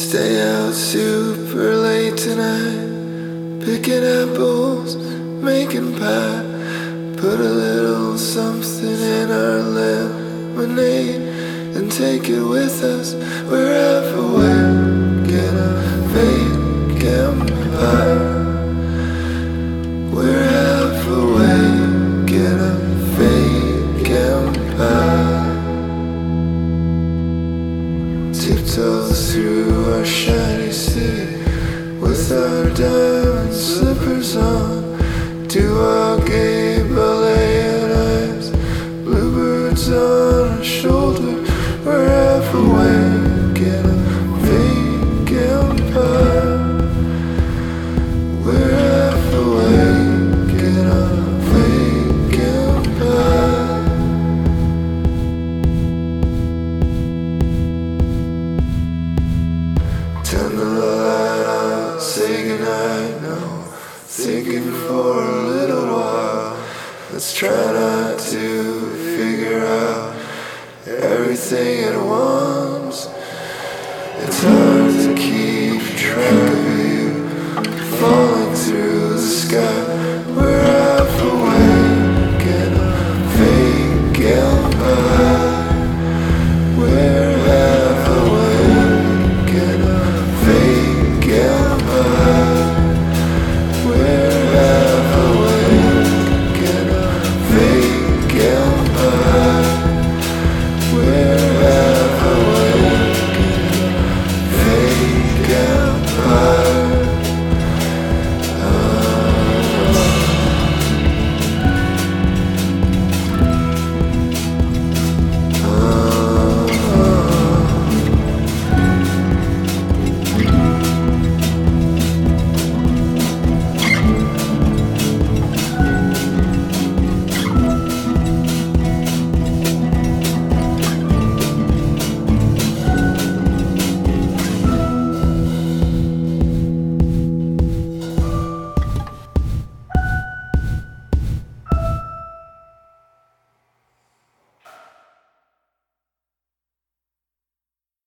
Stay out super late tonight, picking apples, making pie. Put a little something in our lemonade and take it with us wherever we're gonna fake empire. Wherever we're gonna fake empire. Tiptoes through our shiny city with our diamond slippers on. Do our gay ballet and eyes, bluebirds on our shoulder. Wherever we're gonna fake empire. Wherever we're gonna fake empire. Turn the light on, say goodnight now. Thinking for a little while. Let's try not to figure out everything at once. It's hard to keep track of you falling through the sky.